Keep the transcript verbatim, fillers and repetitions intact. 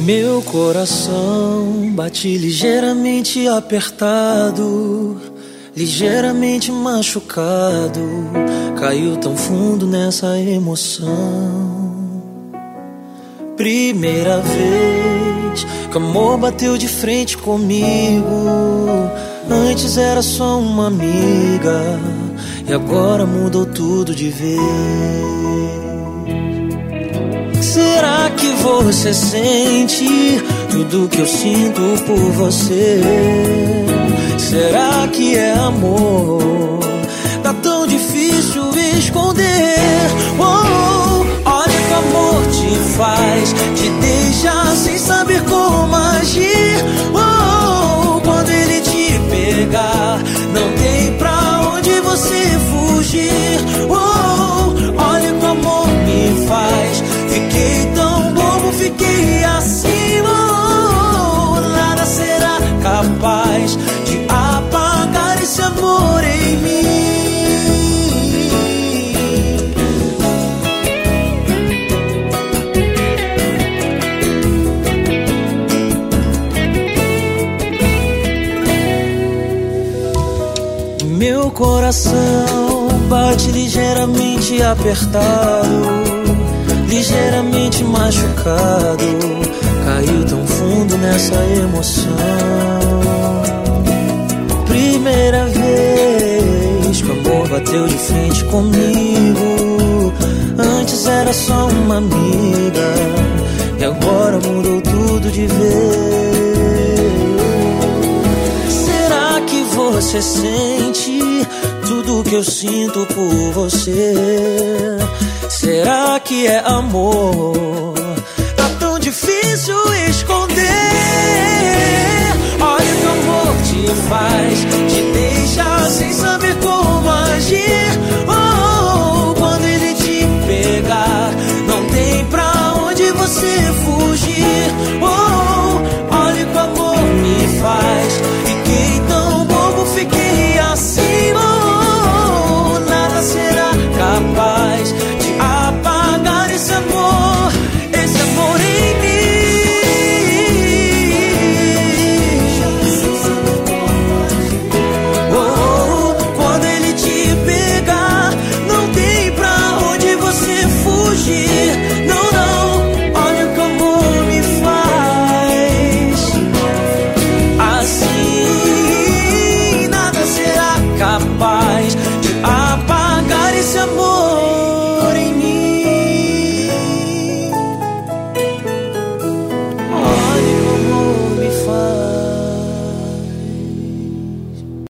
Meu coração bate ligeiramente apertado, ligeiramente machucado. Caiu tão fundo nessa emoção. Primeira vez que o amor bateu de frente comigo. Antes era só uma amiga e agora mudou tudo de vez. Será que você sente tudo que eu sinto por você? Será que é amor? Tá tão difícil esconder. Oh, olha que amor te faz, te deixa sem saber como agir. Oh, quando ele te pegar, não tem pra onde você fugir. Oh, olha que amor me faz. Fiquei tão bobo, fiquei assim. Oh, nada será capaz de apagar esse amor em mim. Meu coração bate ligeiramente apertado, ligeiramente machucado. Caiu tão fundo nessa emoção. Primeira vez que o amor bateu de frente comigo. Antes era só uma amiga e agora mudou tudo de vez. Será que você sente tudo que eu sinto por você? Será que é amor? Tá tão difícil esconder. Olha o que o amor te faz,